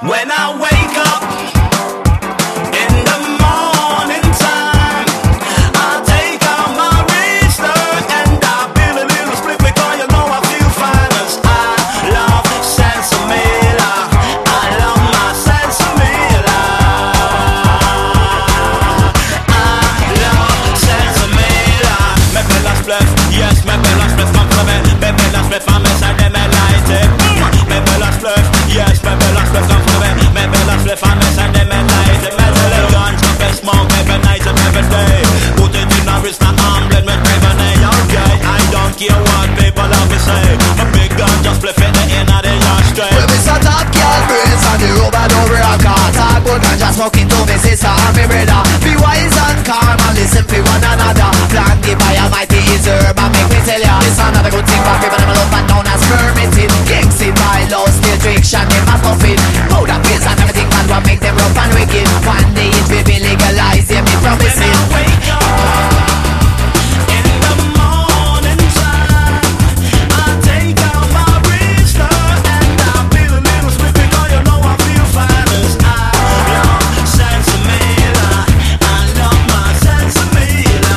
When I wake up in the morning time, I take out my wristler and I build a little split because you know I feel fine. As I love Sensimilla, I love my Sensimilla. I love Sensimilla. Me bella spliff, yes, me bella spliff come from me. Me bella spliff, I'm inside them and light it. Me bella spliff, yes, me bella spliff come from me. Me bella spliff, I'm inside them and light it. Me bella guns, up and smoke every night and every day. Put it in a wrist, not arm, blend with Grenade. Okay, I don't care what people have to say. A big gun just spliff in the end of the ashtray. When we start up, girl, brains on the road and over a car. Talk about ganja smoking to me sister and me brother. Be wise and calm and listen to one another. Plan the by Almighty is herb and make me tell ya. This another good thing for people that love and known as permitted. Kings in my law, still fiction, they must not fit. Powder pills and everything man what make them rough and wicked. One day it will be legalized, yeah, me promise it. When I wake up in the morning time, I take out my wristler and I build a little split because you know I feel fine. As I love Sensimilla, I love my Sensimilla.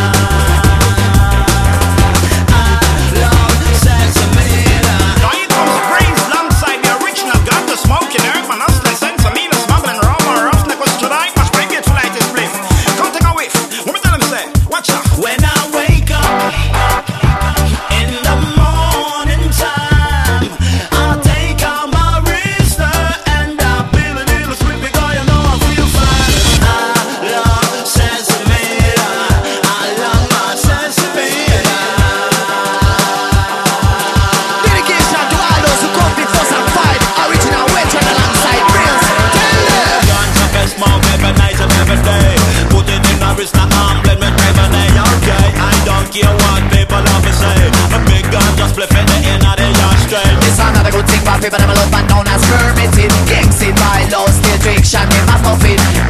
I love Sensimilla. Now here comes Brains alongside the original ganja smoking herb and hustling Sensimilla, smuggling rum or roughneck was tonight. Must bring it to light this bliss. Come take a whiff. What me tell him say? Watch out. When I wake up in the morning time, I take out my wristler and I build a little split because you know I feel fine. I love Sensimilla, I love my Sensimilla. Dedication to all those who come before and fight. Original veteran alongside Brains. Tell them. Guns up and smoke every night and every day. Put it in a wrist, not arm, blend with Grenade. Okay, I don't care what people have to say. A big gun just flip in the end of the ashtray. This another good thing for people that love and known as permitted. Kings in my law, still fiction, they must not fit.